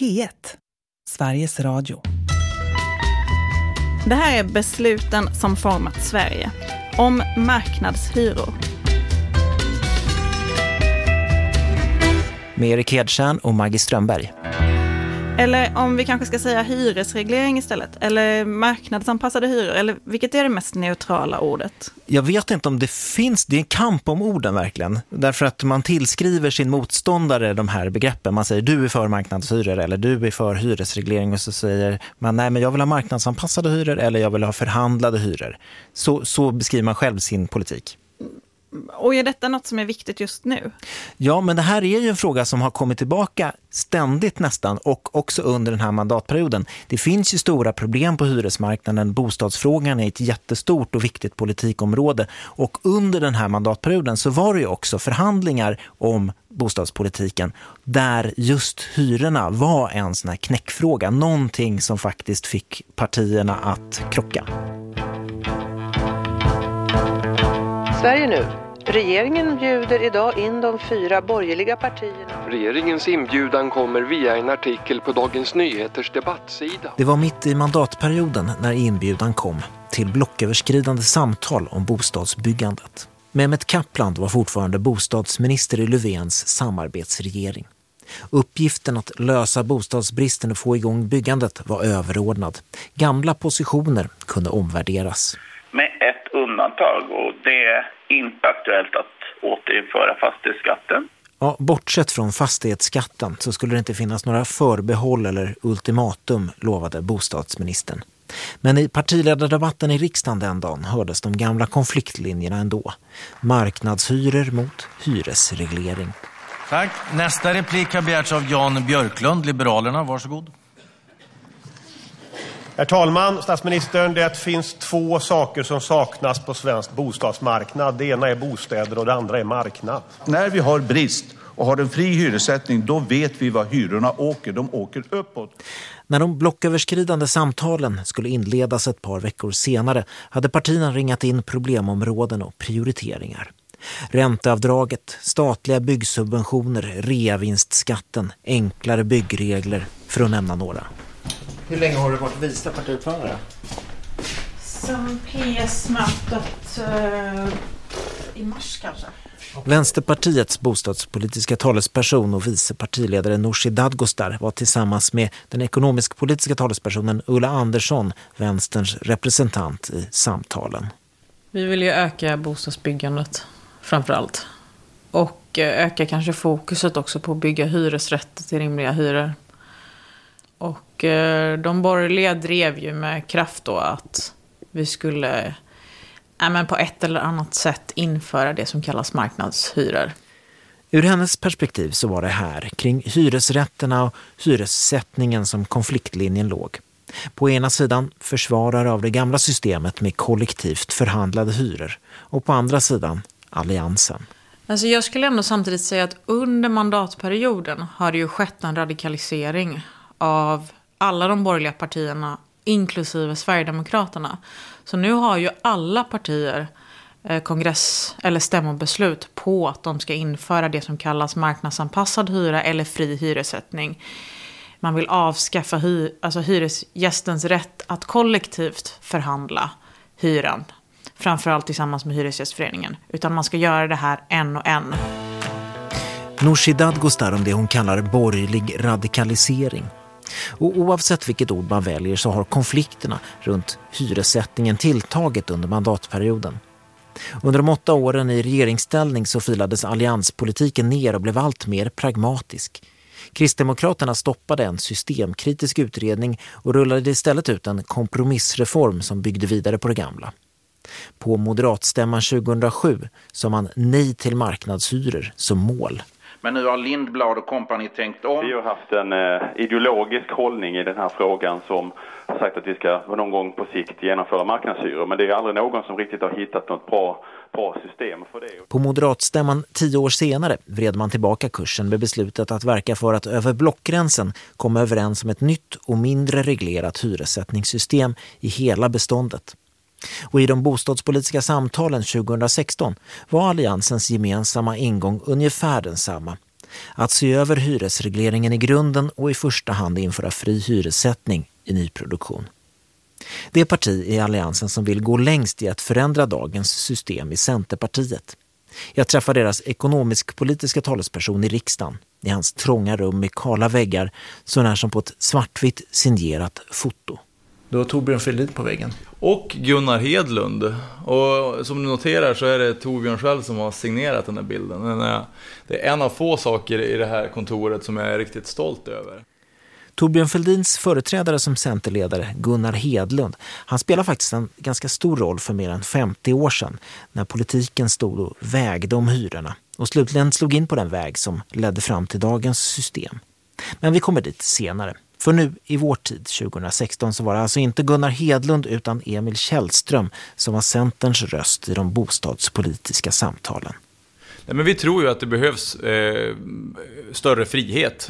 P1, Sveriges Radio. Det här är besluten som format Sverige. Om marknadshyror. Med Erik Hedtjärn och Maggie Strömberg. Eller om vi kanske ska säga hyresreglering istället. Eller marknadsanpassade hyror. Eller vilket är det mest neutrala ordet? Jag vet inte om det finns, det är en kamp om orden verkligen. Därför att man tillskriver sin motståndare de här begreppen. Man säger du är för marknadshyror eller du är för hyresreglering. Och så säger man nej men jag vill ha marknadsanpassade hyror eller jag vill ha förhandlade hyror. Så beskriver man själv sin politik. Och är detta något som är viktigt just nu? Ja, men det här är ju en fråga som har kommit tillbaka ständigt nästan och också under den här mandatperioden. Det finns ju stora problem på hyresmarknaden. Bostadsfrågan är ett jättestort och viktigt politikområde och under den här mandatperioden så var det ju också förhandlingar om bostadspolitiken där just hyrorna var en sån här knäckfråga. Någonting som faktiskt fick partierna att krocka. Sverige nu. Regeringen bjuder idag in de 4 borgerliga partierna. Regeringens inbjudan kommer via en artikel på Dagens Nyheters debattsida. Det var mitt i mandatperioden när inbjudan kom till blocköverskridande samtal om bostadsbyggandet. Mehmet Kaplan var fortfarande bostadsminister i Löfvens samarbetsregering. Uppgiften att lösa bostadsbristen och få igång byggandet var överordnad. Gamla positioner kunde omvärderas. Med ett undantag och det är inte aktuellt att återinföra fastighetsskatten. Ja, bortsett från fastighetsskatten så skulle det inte finnas några förbehåll eller ultimatum, lovade bostadsministern. Men i partiledardebatten i riksdagen den dagen hördes de gamla konfliktlinjerna ändå. Marknadshyror mot hyresreglering. Tack. Nästa replik har begärts av Jan Björklund, Liberalerna. Varsågod. Herr talman, statsministern, det finns 2 saker som saknas på svensk bostadsmarknad. Det ena är bostäder och det andra är marknad. När vi har brist och har en fri hyressättning, då vet vi vad hyrorna åker. De åker uppåt. När de blocköverskridande samtalen skulle inledas ett par veckor senare hade partierna ringat in problemområden och prioriteringar. Ränteavdraget, statliga byggsubventioner, reavinstskatten, enklare byggregler för att nämna några. Hur länge har du varit vice partiordförande? Som PS-mötet i mars kanske. Vänsterpartiets bostadspolitiska talesperson och vice partiledare Nooshi Dadgostar var tillsammans med den ekonomisk-politiska talespersonen Ulla Andersson, vänsterns representant i samtalen. Vi vill ju öka bostadsbyggandet framförallt. Och öka kanske fokuset också på att bygga hyresrätter till rimliga hyror. Och de borgerliga drev ju med kraft då att vi skulle på ett eller annat sätt införa det som kallas marknadshyror. Ur hennes perspektiv så var det här kring hyresrätterna och hyressättningen som konfliktlinjen låg. På ena sidan försvarare av det gamla systemet med kollektivt förhandlade hyror och på andra sidan alliansen. Alltså jag skulle ändå samtidigt säga att under mandatperioden har det ju skett en radikalisering av alla de borgerliga partierna, inklusive Sverigedemokraterna. Så nu har ju alla partier kongress- eller stämmobeslut på att de ska införa det som kallas marknadsanpassad hyra eller fri hyressättning. Man vill avskaffa hyresgästens rätt att kollektivt förhandla hyran, framförallt tillsammans med Hyresgästföreningen, utan man ska göra det här en och en. Nooshi Dadgostar om det hon kallar borgerlig radikalisering. Och oavsett vilket ord man väljer så har konflikterna runt hyressättningen tilltagit under mandatperioden. Under de 8 åren i regeringsställning så filades allianspolitiken ner och blev allt mer pragmatisk. Kristdemokraterna stoppade en systemkritisk utredning och rullade istället ut en kompromissreform som byggde vidare på det gamla. På moderatstämman 2007 sa man nej till marknadshyror som mål. Men nu har Lindblad och kompani tänkt om. Vi har haft en ideologisk hållning i den här frågan som sagt att vi ska någon gång på sikt genomföra marknadshyror. Men det är aldrig någon som riktigt har hittat något bra system för det. På moderatstämman 10 år senare vred man tillbaka kursen med beslutet att verka för att över blockgränsen komma överens om ett nytt och mindre reglerat hyressättningssystem i hela beståndet. Och i de bostadspolitiska samtalen 2016 var alliansens gemensamma ingång ungefär densamma. att se över hyresregleringen i grunden och i första hand införa fri hyressättning i nyproduktion. Det parti i alliansen som vill gå längst i att förändra dagens system i Centerpartiet. Jag träffar deras ekonomisk-politiska talesperson i riksdagen i hans trånga rum med kala väggar, så när som på ett svartvitt signerat foto. Du har Torbjörn Fälldin på väggen. Och Gunnar Hedlund. Och som du noterar så är det Torbjörn själv som har signerat den här bilden. Det är en av få saker i det här kontoret som jag är riktigt stolt över. Torbjörn Fälldins företrädare som centerledare, Gunnar Hedlund, han spelar faktiskt en ganska stor roll för mer än 50 år sedan när politiken stod och vägde om hyrorna och slutligen slog in på den väg som ledde fram till dagens system. Men vi kommer dit senare. För nu i vår tid, 2016, så var det alltså inte Gunnar Hedlund utan Emil Källström som var Centerns röst i de bostadspolitiska samtalen. Nej, men vi tror ju att det behövs större frihet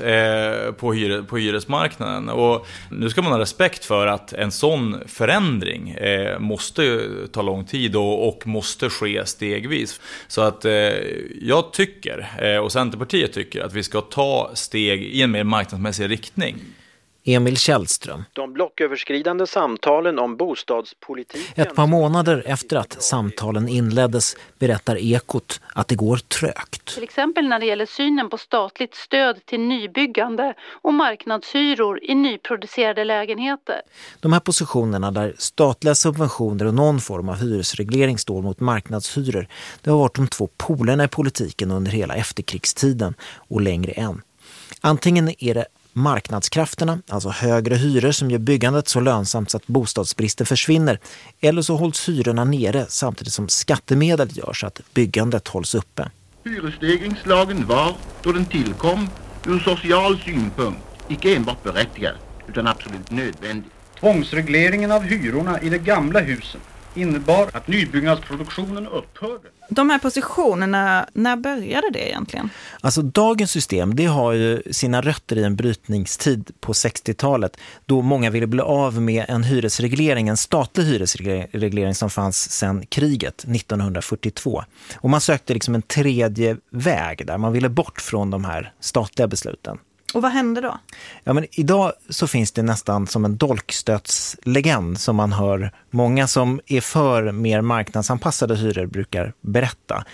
på hyresmarknaden. Och nu ska man ha respekt för att en sån förändring måste ta lång tid och måste ske stegvis. Så att jag tycker, och Centerpartiet tycker, att vi ska ta steg i en mer marknadsmässig riktning. Emil Källström. De blocköverskridande samtalen om bostadspolitiken. Ett par månader efter att samtalen inleddes berättar Ekot att det går trögt. Till exempel när det gäller synen på statligt stöd till nybyggande och marknadshyror i nyproducerade lägenheter. De här positionerna där statliga subventioner och någon form av hyresreglering står mot marknadshyror, det har varit de två polerna i politiken under hela efterkrigstiden och längre än. Antingen är det marknadskrafterna, alltså högre hyror som gör byggandet så lönsamt så att bostadsbristen försvinner, eller så hålls hyrorna nere samtidigt som skattemedel gör så att byggandet hålls uppe. Hyresstegringslagen var, då den tillkom, ur social synpunkt icke enbart berättigad utan absolut nödvändig. Tvångsregleringen av hyrorna i de gamla husen innebar att nybyggnadsproduktionen upphörde. De här positionerna, när började det egentligen? Alltså dagens system, det har ju sina rötter i en brytningstid på 60-talet då många ville bli av med en hyresreglering, en statlig hyresreglering som fanns sedan kriget 1942. Och man sökte liksom en tredje väg där man ville bort från de här statliga besluten. Och vad hände då? Ja, men idag så finns det nästan som en dolkstötslegend som man hör många som är för mer marknadsanpassade hyror brukar berätta.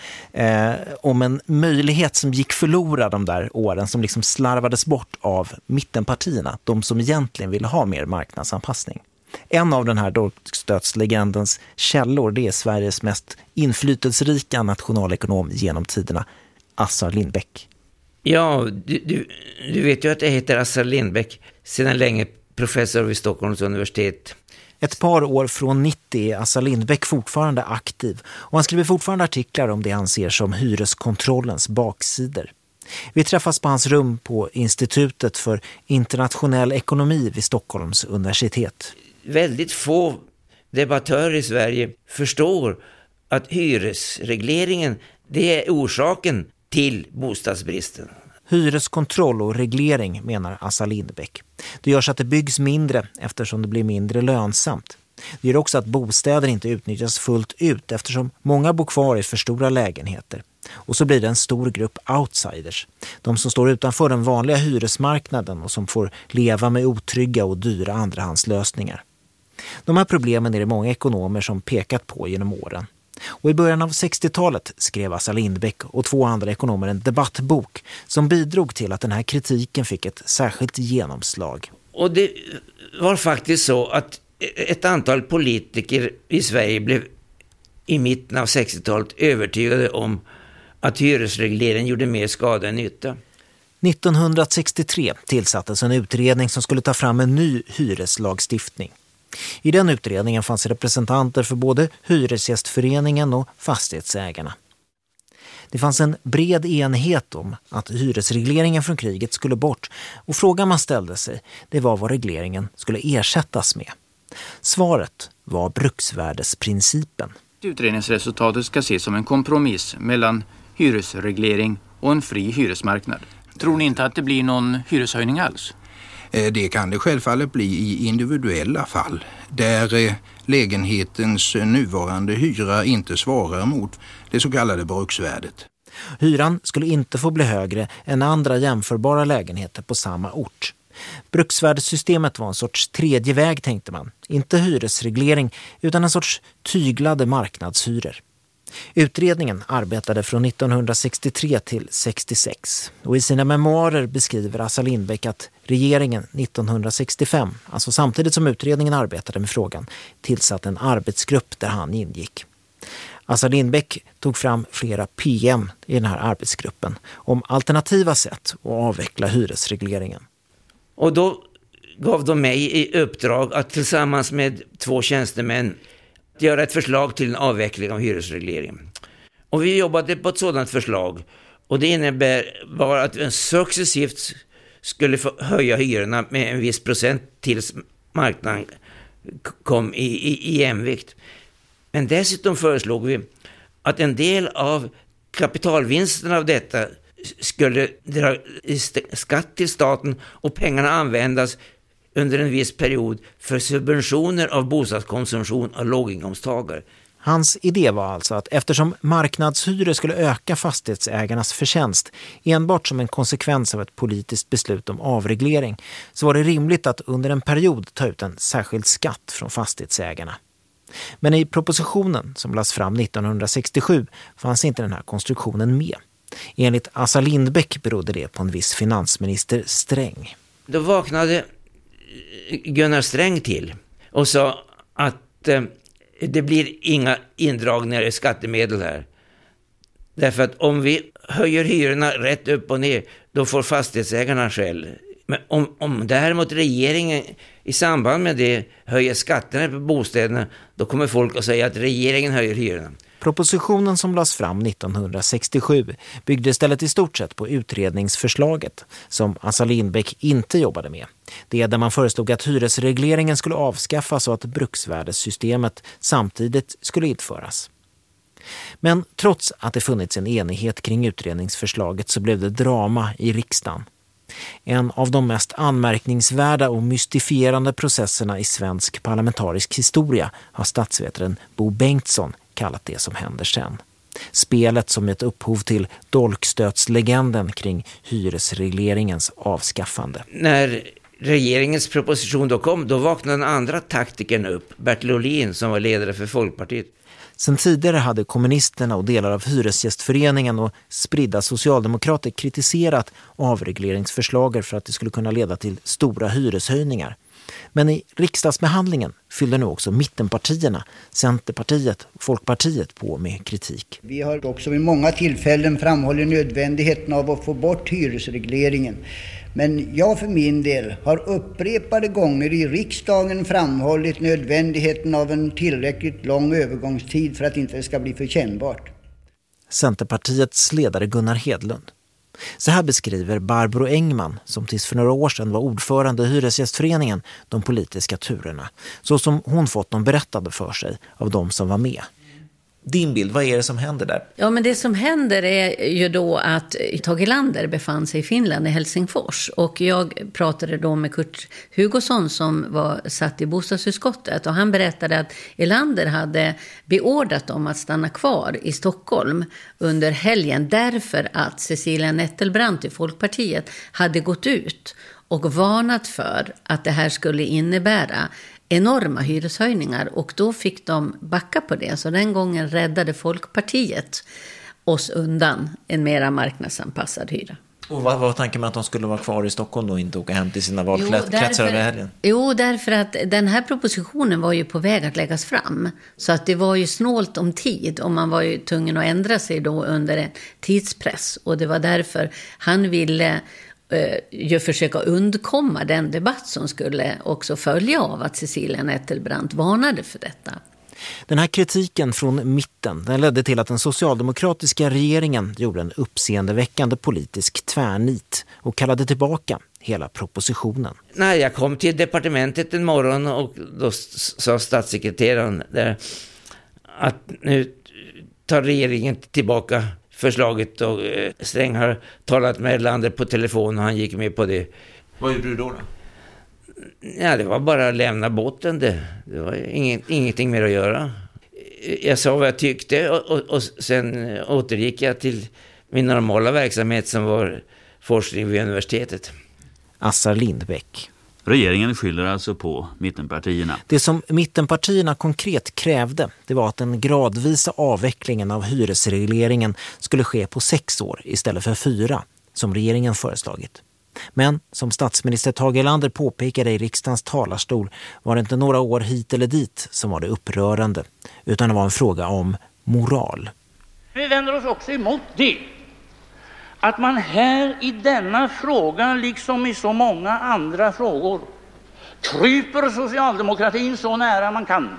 Om en möjlighet som gick förlorad de där åren som liksom slarvades bort av mittenpartierna. De som egentligen ville ha mer marknadsanpassning. En av den här dolkstötslegendens källor, det är Sveriges mest inflytelserika nationalekonom genom tiderna, Assar Lindbeck. Ja, du vet ju att jag heter Assar Lindbeck, sedan länge professor vid Stockholms universitet. Ett par år från 90 är Assar Lindbeck fortfarande aktiv och han skriver fortfarande artiklar om det han ser som hyreskontrollens baksidor. Vi träffas på hans rum på Institutet för internationell ekonomi vid Stockholms universitet. Väldigt få debattörer i Sverige förstår att hyresregleringen, det är orsaken till bostadsbristen. Hyreskontroll och reglering, menar Assar Lindbeck. Det gör så att det byggs mindre eftersom det blir mindre lönsamt. Det gör också att bostäder inte utnyttjas fullt ut eftersom många bor kvar i för stora lägenheter. Och så blir det en stor grupp outsiders. De som står utanför den vanliga hyresmarknaden och som får leva med otrygga och dyra andrahandslösningar. De här problemen är det många ekonomer som pekat på genom åren. Och i början av 60-talet skrev Assar Lindbeck och två andra ekonomer en debattbok som bidrog till att den här kritiken fick ett särskilt genomslag. Och det var faktiskt så att ett antal politiker i Sverige blev i mitten av 60-talet övertygade om att hyresregleringen gjorde mer skada än nytta. 1963 tillsattes en utredning som skulle ta fram en ny hyreslagstiftning. I den utredningen fanns representanter för både Hyresgästföreningen och fastighetsägarna. Det fanns en bred enighet om att hyresregleringen från kriget skulle bort och frågan man ställde sig, det var vad regleringen skulle ersättas med. Svaret var bruksvärdesprincipen. Utredningsresultatet ska ses som en kompromiss mellan hyresreglering och en fri hyresmarknad. Tror ni inte att det blir någon hyreshöjning alls? Det kan det självfallet bli i individuella fall där lägenhetens nuvarande hyra inte svarar mot det så kallade bruksvärdet. Hyran skulle inte få bli högre än andra jämförbara lägenheter på samma ort. Bruksvärdessystemet var en sorts tredje väg, tänkte man. Inte hyresreglering utan en sorts tyglade marknadshyror. Utredningen arbetade från 1963 till 66 och i sina memoarer beskriver Assar Lindbeck att regeringen 1965, alltså samtidigt som utredningen arbetade med frågan, tillsatte en arbetsgrupp där han ingick. Assar Lindbeck tog fram flera PM i den här arbetsgruppen om alternativa sätt att avveckla hyresregleringen. Och då gav de mig i uppdrag att tillsammans med 2 tjänstemän göra ett förslag till en avveckling av hyresregleringen. Och vi jobbade på ett sådant förslag. Och det innebär bara att vi successivt skulle få höja hyrorna med en viss procent tills marknaden kom i jämvikt. Men dessutom föreslog vi att en del av kapitalvinsterna av detta skulle dra skatt till staten och pengarna användas under en viss period för subventioner av bostadskonsumtion av låginkomsttagare. Hans idé var alltså att eftersom marknadshyror skulle öka fastighetsägarnas förtjänst enbart som en konsekvens av ett politiskt beslut om avreglering, så var det rimligt att under en period ta ut en särskild skatt från fastighetsägarna. Men i propositionen som lades fram 1967 fanns inte den här konstruktionen med. Enligt Assar Lindbeck berodde det på en viss finansminister Sträng. Då vaknade Gunnar Sträng till och sa att det blir inga indragningar i skattemedel här. Därför att om vi höjer hyrorna rätt upp och ner, då får fastighetsägarna själv. Men om däremot regeringen i samband med det höjer skatterna på bostäderna, då kommer folk att säga att regeringen höjer hyrorna. Propositionen som lades fram 1967 byggde istället i stort sett på utredningsförslaget som Assar Lindbeck inte jobbade med. Det är där man föreslog att hyresregleringen skulle avskaffas och att bruksvärdessystemet samtidigt skulle införas. Men trots att det funnits en enighet kring utredningsförslaget så blev det drama i riksdagen. En av de mest anmärkningsvärda och mystifierande processerna i svensk parlamentarisk historia har statsvetaren Bo Bengtsson kallat det som händer sen. Spelet som ett upphov till dolkstötslegenden kring hyresregleringens avskaffande. När regeringens proposition då kom, då vaknade den andra taktikern upp, Bertil Ohlin, som var ledare för Folkpartiet. Sen tidigare hade kommunisterna och delar av Hyresgästföreningen och spridda socialdemokrater kritiserat avregleringsförslaget för att det skulle kunna leda till stora hyreshöjningar. Men i riksdagsbehandlingen fyllde nu också mittenpartierna, Centerpartiet och Folkpartiet på med kritik. Vi har också vid många tillfällen framhållit nödvändigheten av att få bort hyresregleringen. Men jag för min del har upprepade gånger i riksdagen framhållit nödvändigheten av en tillräckligt lång övergångstid för att inte det ska bli för kännbart. Centerpartiets ledare Gunnar Hedlund. Så här beskriver Barbro Engman, som tills för några år sedan var ordförande i Hyresgästföreningen, de politiska turerna. Så som hon fått dem berättade för sig av de som var med. Din bild, vad är det som händer där? Ja, men det som händer är ju då att Tage Erlander befann sig i Finland, i Helsingfors. Och jag pratade då med Kurt Hugosson som var satt i bostadsutskottet. Och han berättade att Erlander hade beordrat dem att stanna kvar i Stockholm under helgen. Därför att Cecilia Nettelbrandt i Folkpartiet hade gått ut och varnat för att det här skulle innebära enorma hyreshöjningar, och då fick de backa på det. Så den gången räddade Folkpartiet oss undan en mera marknadsanpassad hyra. Och vad var tanken med att de skulle vara kvar i Stockholm och inte åka hem till sina valkretsar över helgen? Jo, därför att den här propositionen var ju på väg att läggas fram. Så att det var ju snålt om tid, och man var ju tvungen att ändra sig då under en tidspress. Och det var därför han ville ju försöka undkomma den debatt som skulle också följa av att Cecilia Nettelbrandt varnade för detta. Den här kritiken från mitten, den ledde till att den socialdemokratiska regeringen gjorde en uppseendeväckande politisk tvärnit och kallade tillbaka hela propositionen. När jag kom till departementet en morgon, och då sa statssekreteraren där att nu tar regeringen tillbaka förslaget, och Sträng har talat med Erlander på telefon och han gick med på det. Vad gjorde du då? Ja, det var bara att lämna båten. Det var ingenting mer att göra. Jag sa vad jag tyckte, och sen återgick jag till min normala verksamhet som var forskning vid universitetet. Assar Lindbeck. Regeringen skyller alltså på mittenpartierna. Det som mittenpartierna konkret krävde, det var att den gradvisa avvecklingen av hyresregleringen skulle ske på 6 år istället för 4, som regeringen föreslagit. Men som statsminister Tage Erlander påpekade i riksdagens talarstol var det inte några år hit eller dit som var det upprörande, utan det var en fråga om moral. Vi vänder oss också emot det, att man här i denna fråga, liksom i så många andra frågor, kryper socialdemokratin så nära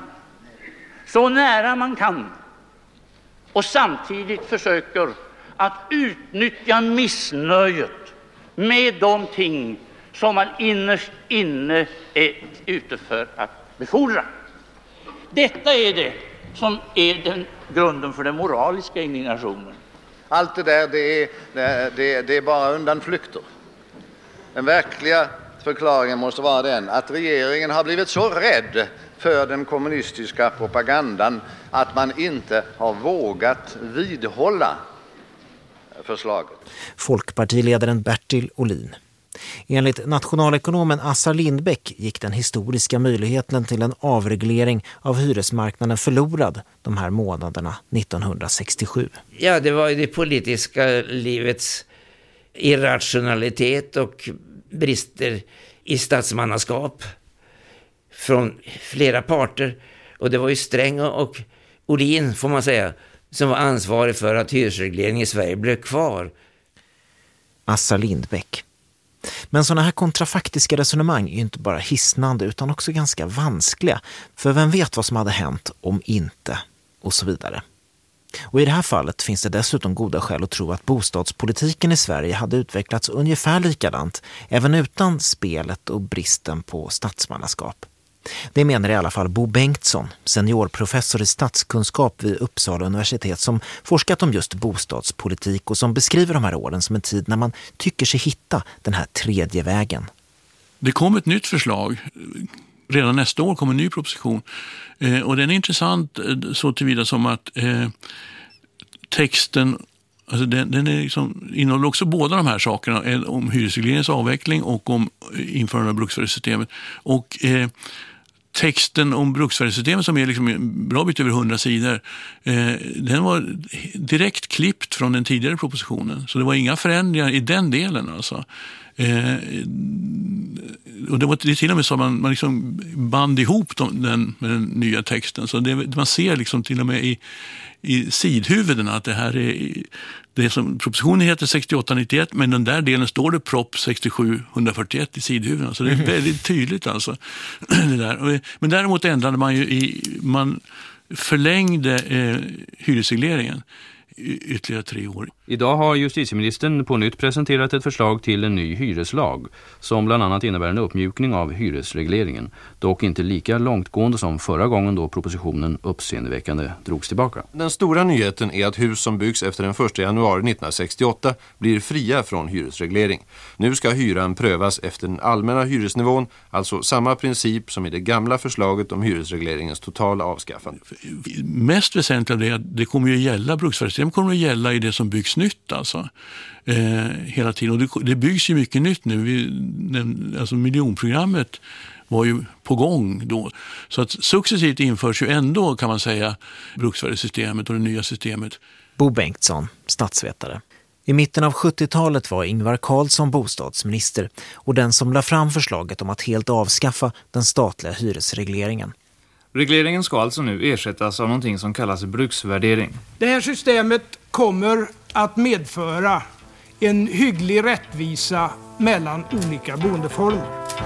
man kan, och samtidigt försöker att utnyttja missnöjet med de ting som man innerst inne är ute för att befordra. Detta är det som är den grunden för den moraliska indignationen. Allt det där, det är bara undanflykter. Den verkliga förklaringen måste vara den att regeringen har blivit så rädd för den kommunistiska propagandan att man inte har vågat vidhålla förslaget. Folkpartiledaren Bertil Ohlin. Enligt nationalekonomen Assar Lindbeck gick den historiska möjligheten till en avreglering av hyresmarknaden förlorad de här månaderna 1967. Ja, det var ju det politiska livets irrationalitet och brister i statsmannaskap från flera parter. Och det var ju Sträng och Ohlin, får man säga, som var ansvarig för att hyresregleringen i Sverige blev kvar. Assar Lindbeck. Men sådana här kontrafaktiska resonemang är ju inte bara hisnande utan också ganska vanskliga. För vem vet vad som hade hänt om inte, och så vidare. Och i det här fallet finns det dessutom goda skäl att tro att bostadspolitiken i Sverige hade utvecklats ungefär likadant, även utan spelet och bristen på statsmannaskap. Det menar i alla fall Bo Bengtsson, seniorprofessor i statskunskap vid Uppsala universitet, som forskat om just bostadspolitik och som beskriver de här åren som en tid när man tycker sig hitta den här tredje vägen. Det kom ett nytt förslag. Redan nästa år kommer en ny proposition. Och den är intressant så tillvida som att texten, alltså den är liksom, innehåller också båda de här sakerna, om hyresregleringens avveckling och om införande av bruksvärdessystemet. Och texten om bruksvärdessystemet, som är liksom en bra bit över 100 sidor, den var direkt klippt från den tidigare propositionen. Så det var inga förändringar i den delen alltså. Och det är till och med så att man liksom band ihop den med den nya texten. Så man ser liksom till och med i sidhuvuden att det här är det som propositionen heter 68-91, men den där delen står det prop 67-141 i sidhuvuden. Så det är väldigt tydligt alltså. Det där. Men däremot ändrade man ju man förlängde hyresregleringen ytterligare 3 år. Idag har justitieministern på nytt presenterat ett förslag till en ny hyreslag som bland annat innebär en uppmjukning av hyresregleringen. Dock inte lika långtgående som förra gången då propositionen uppseendeväckande drogs tillbaka. Den stora nyheten är att hus som byggs efter den 1 januari 1968 blir fria från hyresreglering. Nu ska hyran prövas efter den allmänna hyresnivån, alltså samma princip som i det gamla förslaget om hyresregleringens totala avskaffande. Mest väsentligt är att det kommer ju gälla bruksvärdessystemet, kommer att gälla i det som byggs nytt alltså. Hela tiden. Och det byggs ju mycket nytt nu. Alltså miljonprogrammet var ju på gång då. Så att successivt införs ju ändå, kan man säga, bruksvärdessystemet och det nya systemet. Bo Bengtsson, statsvetare. I mitten av 70-talet var Ingvar Carlsson bostadsminister och den som la fram förslaget om att helt avskaffa den statliga hyresregleringen. Regleringen ska alltså nu ersättas av någonting som kallas bruksvärdering. Det här systemet kommer att medföra en hygglig rättvisa mellan olika boendeformer.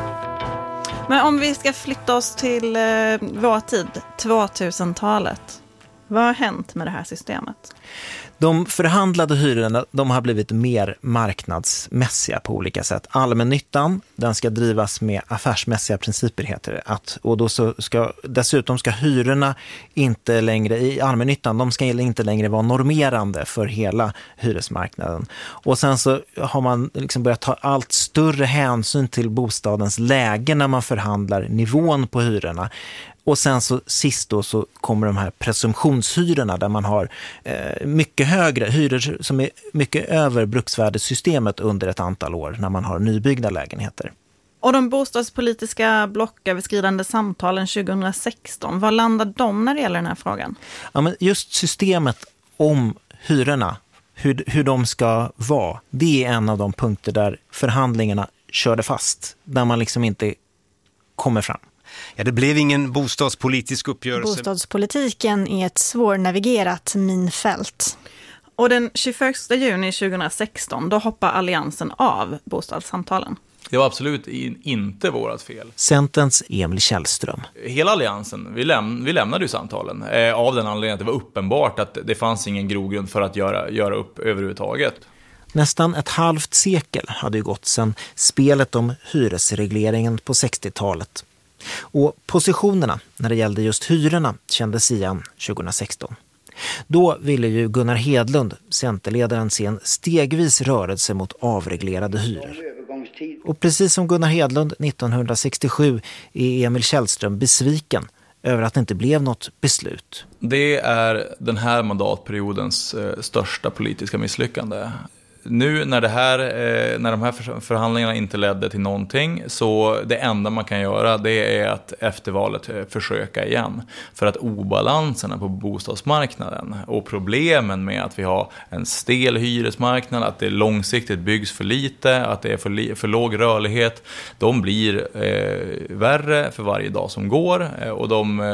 Men om vi ska flytta oss till vår tid, 2000-talet. Vad har hänt med det här systemet? De förhandlade hyrorna, de har blivit mer marknadsmässiga på olika sätt. Allmännyttan, den ska drivas med affärsmässiga principer, heter det. Och då dessutom ska hyrorna inte längre, i allmännyttan, de ska inte längre vara normerande för hela hyresmarknaden. Och sen så har man liksom börjat ta allt större hänsyn till bostadens läge när man förhandlar nivån på hyrorna. Och sen så sist då så kommer de här presumtionshyrorna där man har mycket högre hyror som är mycket över bruksvärdessystemet under ett antal år när man har nybyggda lägenheter. Och de bostadspolitiska blocköverskridande samtalen 2016, vad landade de när det gäller den här frågan? Ja, men just systemet om hyrorna, hur de ska vara, det är en av de punkter där förhandlingarna körde fast. Där man liksom inte kommer fram. Ja, det blev ingen bostadspolitisk uppgörelse. Bostadspolitiken är ett svårnavigerat minfält. Och den 21 juni 2016, då hoppar alliansen av bostadssamtalen. Det var absolut inte vårat fel. Centerns Emil Källström. Hela alliansen, vi lämnade ju samtalen av den anledningen att det var uppenbart att det fanns ingen grogrund för att göra upp överhuvudtaget. Nästan ett halvt sekel hade ju gått sedan spelet om hyresregleringen på 60-talet. Och positionerna när det gällde just hyrorna kändes igen 2016. Då ville ju Gunnar Hedlund, centerledaren, se en stegvis rörelse mot avreglerade hyror. Och precis som Gunnar Hedlund 1967 är Emil Källström besviken över att det inte blev något beslut. Det är den här mandatperiodens största politiska misslyckande. Nu när de här förhandlingarna inte ledde till någonting, så det enda man kan göra det är att efter valet försöka igen. För att obalanserna på bostadsmarknaden och problemen med att vi har en stel hyresmarknad, att det långsiktigt byggs för lite, att det är för låg rörlighet, de blir värre för varje dag som går och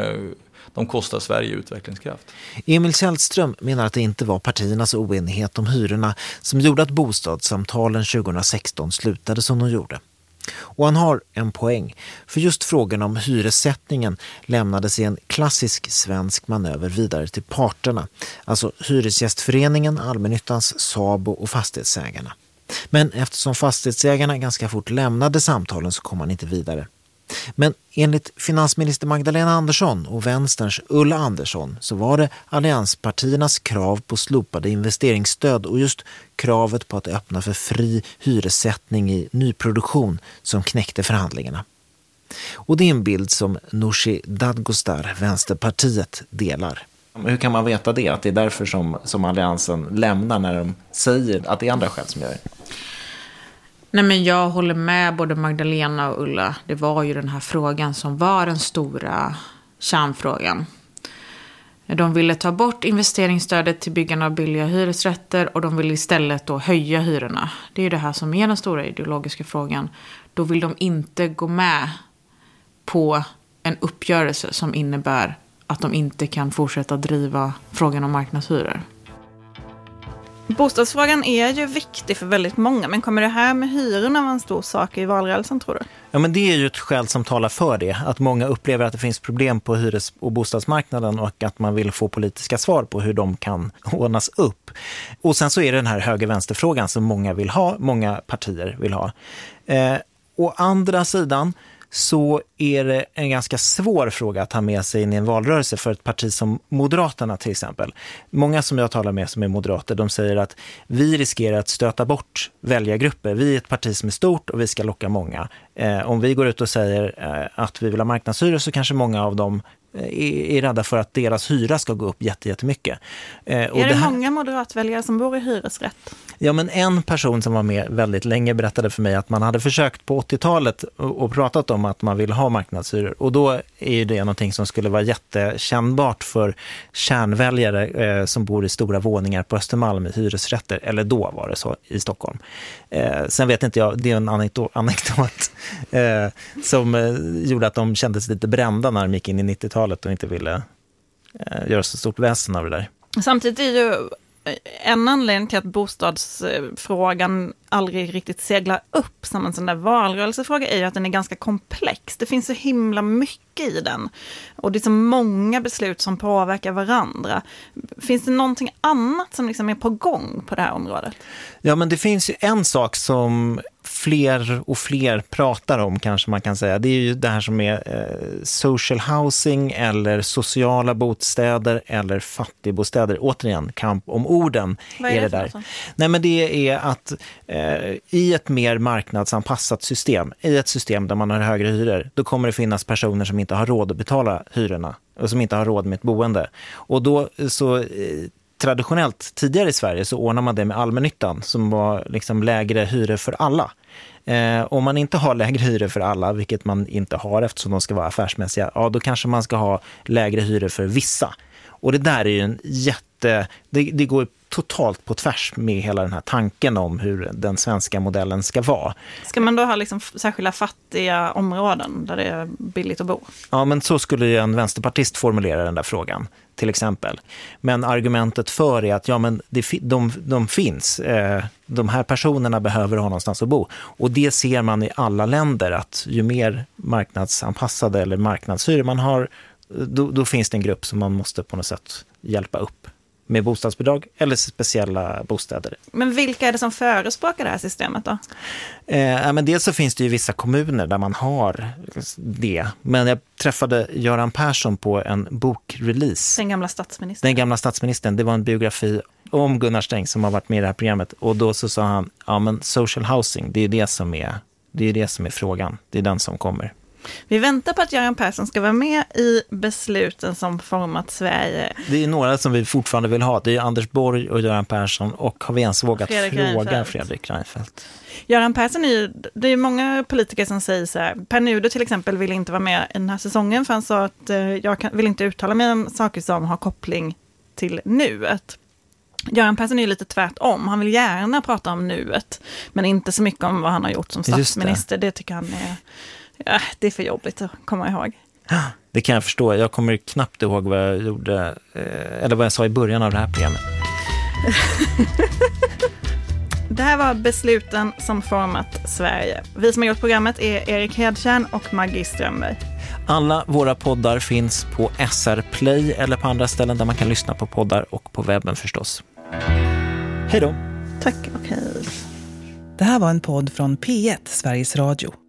de kostar Sverige utvecklingskraft. Emil Källström menar att det inte var partiernas oenighet om hyrorna som gjorde att bostadssamtalen 2016 slutade som de gjorde. Och han har en poäng, för just frågan om hyressättningen lämnades i en klassisk svensk manöver vidare till parterna, alltså Hyresgästföreningen, Allmännyttans, Sabo och fastighetsägarna. Men eftersom fastighetsägarna ganska fort lämnade samtalen så kom man inte vidare. Men enligt finansminister Magdalena Andersson och vänsterns Ulla Andersson så var det allianspartiernas krav på slopade investeringsstöd och just kravet på att öppna för fri hyressättning i nyproduktion som knäckte förhandlingarna. Och det är en bild som Nooshi Dadgostar, Vänsterpartiet, delar. Hur kan man veta det? Att det är därför som alliansen lämnar när de säger att det är andra skäl som gör det? Nej, men jag håller med både Magdalena och Ulla. Det var ju den här frågan som var den stora kärnfrågan. De ville ta bort investeringsstödet till byggande av billiga hyresrätter och de ville istället då höja hyrorna. Det är ju det här som är den stora ideologiska frågan. Då vill de inte gå med på en uppgörelse som innebär att de inte kan fortsätta driva frågan om marknadshyror. Bostadsfrågan är ju viktig för väldigt många, men kommer det här med hyrorna vara en stor sak i valrörelsen, tror du? Ja, men det är ju ett skäl som talar för det. Att många upplever att det finns problem på hyres- och bostadsmarknaden och att man vill få politiska svar på hur de kan ordnas upp. Och sen så är det den här höger-vänsterfrågan som många vill ha, många partier vill ha. Å andra sidan så är det en ganska svår fråga att ha med sig in i en valrörelse för ett parti som Moderaterna till exempel. Många som jag talar med som är moderater, de säger att vi riskerar att stöta bort väljargrupper. Vi är ett parti som är stort och vi ska locka många. Om vi går ut och säger att vi vill ha marknadshyror så kanske många av dem är rädda för att deras hyra ska gå upp jättemycket. Är det många moderatväljare som bor i hyresrätt? Ja, men en person som var med väldigt länge berättade för mig att man hade försökt på 80-talet och pratat om att man vill ha marknadshyror. Och då är ju det någonting som skulle vara jättekännbart för kärnväljare som bor i stora våningar på Östermalm i hyresrätter. Eller då var det så i Stockholm. Sen vet inte jag, det är en anekdot som gjorde att de kändes lite brända när de gick in i 90-talet och inte ville göra så stort väsen av det där. Samtidigt är ju en anledning till att bostadsfrågan aldrig riktigt seglar upp som en sån där valrörelsefråga är ju att den är ganska komplex. Det finns så himla mycket i den. Och det är så många beslut som påverkar varandra. Finns det någonting annat som liksom är på gång på det här området? Ja, men det finns ju en sak som fler och fler pratar om, kanske man kan säga, det är ju det här som är social housing eller sociala bostäder eller fattigbostäder. Återigen, kamp om orden. Vad är det där. för? Nej, men det är att i ett mer marknadsanpassat system, i ett system där man har högre hyror, då kommer det finnas personer som inte har råd att betala hyrorna och som inte har råd med ett boende. Och då så traditionellt tidigare i Sverige så ordnar man det med allmännyttan som var liksom lägre hyror för alla. Om man inte har lägre hyror för alla, vilket man inte har eftersom de ska vara affärsmässiga, ja då kanske man ska ha lägre hyror för vissa. Och det där är ju en det går totalt på tvärs med hela den här tanken om hur den svenska modellen ska vara. Ska man då ha liksom särskilda fattiga områden där det är billigt att bo? Ja, men så skulle ju en vänsterpartist formulera den där frågan, till exempel. Men argumentet för är att ja, men de finns. De här personerna behöver ha någonstans att bo. Och det ser man i alla länder, att ju mer marknadsanpassade eller marknadshyror man har, då finns det en grupp som man måste på något sätt hjälpa upp med bostadsbidrag eller speciella bostäder. Men vilka är det som förespråkar det här systemet då? Men dels så finns det ju vissa kommuner där man har det. Men jag träffade Göran Persson på en bokrelease. Den gamla statsministern. Det var en biografi om Gunnar Sträng som har varit med i det här programmet. Och då så sa han, ja men social housing, det är det som är frågan. Det är den som kommer. Vi väntar på att Göran Persson ska vara med i besluten som format Sverige. Det är några som vi fortfarande vill ha. Det är Anders Borg och Göran Persson, och har vi ens vågat fråga Fredrik Reinfeldt. Göran Persson det är många politiker som säger så här. Per Nuder till exempel vill inte vara med i den här säsongen för han sa att vill inte uttala mig om saker som har koppling till nuet. Göran Persson är ju lite tvärtom. Han vill gärna prata om nuet, men inte så mycket om vad han har gjort som statsminister. Det tycker han är... Ja, det är för jobbigt att komma ihåg. Det kan jag förstå. Jag kommer knappt ihåg vad jag gjorde, eller vad jag sa i början av det här programmet. Det här var besluten som format Sverige. Vi som har gjort programmet är Erik Hedtjärn och Maggie Strömberg. Alla våra poddar finns på SR Play eller på andra ställen där man kan lyssna på poddar, och på webben förstås. Hej då! Tack och hej. Det här var en podd från P1, Sveriges Radio.